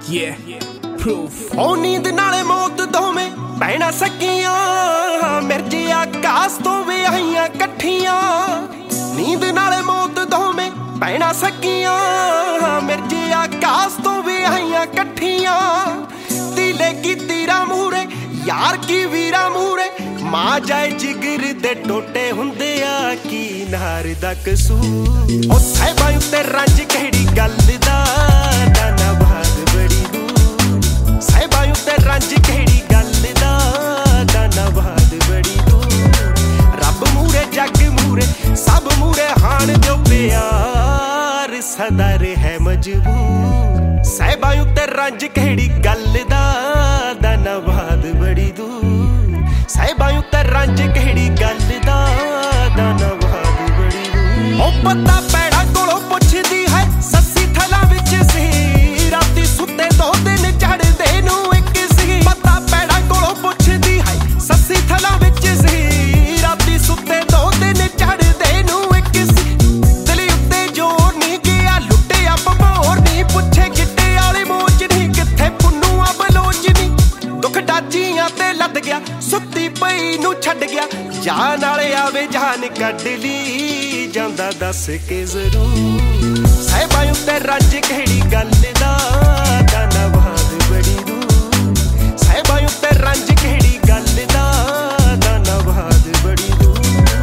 Yeah, proof. ਉਹ ਨੀਂਦ ਨਾਲੇ ਮੌਤ ਦੋਵੇਂ ਭੈਣਾਂ ਸਕੀਆਂ, ਮਿਰਜੇ ਆਕਾਸ਼ ਤੋਂ ਵੀ ਆਈਆਂ ਇਕੱਠੀਆਂ। ਨੀਂਦ ਨਾਲੇ ਮੌਤ ਦੋਵੇਂ ਭੈਣਾਂ ਸਕੀਆਂ, ਮਿਰਜੇ ਆਕਾਸ਼ ਤੋਂ ਵੀ ਆਈਆਂ ਇਕੱਠੀਆਂ। ਤੀਲੇ ਕੀ ਤੀਰਾ ਮੂਰੇ ਯਾਰ ਕੀ ਵੀਰਾ ਮੂਰੇ, ਮਾਂ ਜਾਏ ਜਿਗਰ ਦੇ ਟੋਟੇ ਹੁੰਦੇ ਆ ਕੀ ਨਾਰ ਦਾ ਕਸੂਰ। ਉਹ ਸਾਹਿਬਾਂ ਉੱਤੇ ਰੰਜ ਕਿਹੜੀ ਗੱਲ ਦਾ ਦਾਨਾ ਬਾਦ ਬੜੀ ਦੂਰ। ਸਾਹਿਬਾਂ ਉੱਤੇ ਰੰਜ ਕਿਹੜੀ ਗੱਲ ਦਾ ਦਾਨਾ ਬਾਦ ਬੜੀ ਦੂਰ। ਰੱਬ ਮੂਰੇ ਜੱਗ ਮੂਰੇ ਸਭ ਮੂਰੇ ਹਾਣ ਜੋ ਪਿਆਰ ਸਦਾ ਰਹੇ ਮਜਬੂਰ। ਸਾਹਿਬਾਂ ਉੱਤੇ ਰੰਜ ਕਿਹੜੀ ਗੱਲ ਦਾ ਦਾਨਾ ਬਾਦ ਬੜੀ ਦੂਰ। ਸਾਹਿਬਾਂ ਉੱਤੇ ਰੰਜ ਕਿਹੜੀ ਗੱਲ ਦਾ ਦਾਨਾ ਬਾਦ ਬੜੀ ਦੂਰ। ਉਹ ਪਤਾ ਪੈੜਾ ਕੋਲੋਂ ਪੁੱਛਦੀ ਹੈ ਸੱਸੀ ਥਲਾਂ ਵਿੱਚ ਸੀ, ਰਾਤੀ ਸੁੱਤੇ 2 ਦਿਨ ਚੜ੍ਹਦੇ ਨੂੰ ਇੱਕ ਸੀ। ਪਤਾ ਪੈੜਾ ਕੋਲੋਂ ਪੁੱਛਦੀ ਹੈ ਸੱਸੀ ਥਲਾਂ ਵਿੱਚ ਸੀ, ਰਾਤੀ ਸੁੱਤੇ 2 ਦਿਨ ਚੜ੍ਹਦੇ ਨੂੰ ਇੱਕ ਸੀ। ਦਿਲ ਉੱਤੇ ਜੋਰ ਨਹੀਂ ਗਿਆ ਲੁੱਟਿਆ ਭਬੋਰ ਨਹੀਂ, ਪੁੱਛੇ ਗਿੱਟੇ ਵਾਲੇ ਮੋਚ ਨਹੀਂ ਕਿੱਥੇ ਪੁੰਨੂ ਆ ਬਲੋਚ ਨਹੀਂ। ਦੁੱਖ ਡਾਚੀਆਂ ਤੇ ਲੱਦ ਗਿਆ ਸੁੱਤੀ ਪਈ ਨੂੰ ਛੱਡ ਗਿਆ, ਜਾਨ ਵਾਲੇ ਆਵੇ ਜਾਨ ਕੱਢ ਲਈ ਜਾਂਦਾ ਦੱਸ ਕੇ ਜ਼ਰੂਰ। ਸਾਹਿਬਾਂ ਉੱਤੇ ਰੰਜ ਕਿਹੜੀ ਗੱਲ ਦਾ ਦਾਨਾ ਬਾਦ ਬੜੀ ਦੂਰ। ਸਾਹਿਬਾਂ ਉੱਤੇ ਰੰਜ ਕਿਹੜੀ ਗੱਲ ਦਾ ਦਾਨਾ ਬਾਦ ਬੜੀ ਦੂਰ।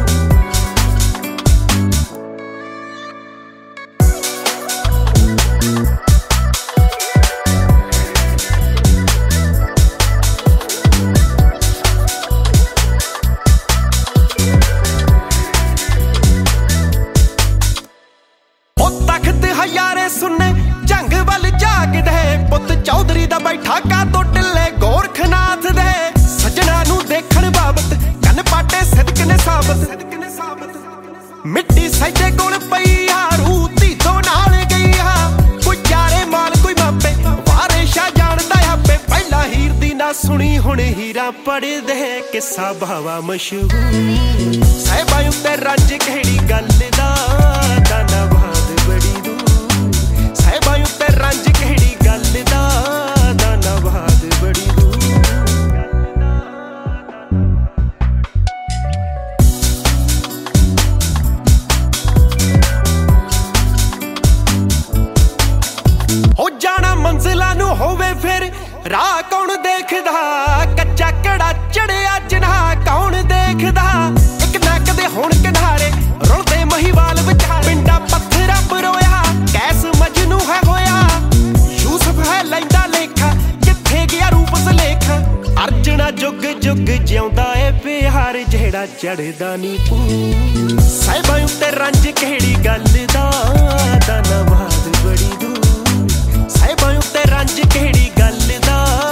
ਹਜ਼ਾਰੇ ਸੁਣਨੇ ਜੰਗ ਵੱਲ ਜਾਗਦੇ, ਪੁੱਤ ਚੌਧਰੀ ਦਾ ਬੈਠਾ ਕਾਤੋਂ ਢਿੱਲੇ ਗੋਰਖਨਾਥ ਦੇ। ਸੱਜਣਾ ਨੂੰ ਦੇਖਣ ਬਾਬਤ ਕੰਨ ਪਾਟੇ ਸਿਦਕ ਨੇ ਸਾਬਤ, ਮਿੱਟੀ ਸੈਦੇ ਕੋਲ ਪਈ ਆ ਰੂ ਧੀ ਤੋਂ ਨਾਲ ਗਈ ਆ। ਕੋਈ ਚਾਰੇ ਮਾਲ ਕੋਈ ਮਾਪੇ ਵਾਰਿਸ਼ਾ ਜਾਣਦਾ ਆਪੇ, ਪਹਿਲਾਂ ਹੀਰ ਦੀ ਨਾ ਸੁਣੀ ਹੁਣ ਹੀਰਾ ਪੜ੍ਹਦੇ ਕਿੱਸਾ ਬਾਵਾ ਮਸ਼ਹੂਰ। ਸਾਹਿਬਾਂ ਉੱਤੇ ਰੰਜ ਕਿਹੜੀ ਗੱਲ ਦਾ ਦਾਨਾ ਬਾਦ ਬੜੀ ਦੂਰ। ਸਾਹਿਬਾਂ ਉੱਤੇ ਰੰਜ ਕਿਹੜੀ ਗੱਲ ਦਾ ਦਾਨਾ ਬਾਦ ਬੜੀ ਦੂਰ। ਹੋ ਜਾਣਾ ਮੰਜ਼ਿਲਾਂ ਨੂੰ ਹੋਵੇ ਫਿਰ ਰਾਹ ਕੌਣ ਦੇਖਦਾ, ਕੱਚਾ ਕੜਾ ਚੜਿਆ ਜਨਾਹ ਕੌਣ ਦੇਖਦਾ। ਇੱਕ ਨੱਕ ਦੇ ਹੁਣ ਕਿਨਾਰੇ ਰੁਲਦੇ ਮਹੀਵਾਲ ਵਿਚਾਰ, ਪਿੰਡਾ ਪੱਥਰਾ ਪਰੋਇਆ ਕੈਸ ਮਜਨੂ ਹੈ ਹੋਇਆ। ਯੂਸਫ ਹੈ ਲੈਂਦਾ ਲੇਖਾ ਕਿੱਥੇ ਗਿਆ ਰੂਪ ਸਲੇਖਾ। ਅਰਜਣਾ ਜੁਗ ਜੁਗ ਜਿਉਂਦਾ ਏ ਪਿਆਰ ਜਿਹੜਾ ਚੜਦਾ ਨੀ ਪੂਰ। ਸਾਹਿਬਾਂ ਉੱਤੇ ਰੰਜ ਕਿਹੜੀ ਗੱਲ ਦਾ ਦਾਨਾ ਬਾਦ ਬੜੀ ਦੂਰ। ਸਾਹਿਬਾਂ ਉੱਤੇ ਰੰਜ ਕਿਹੜੀ ਗੱਲ ਦਾ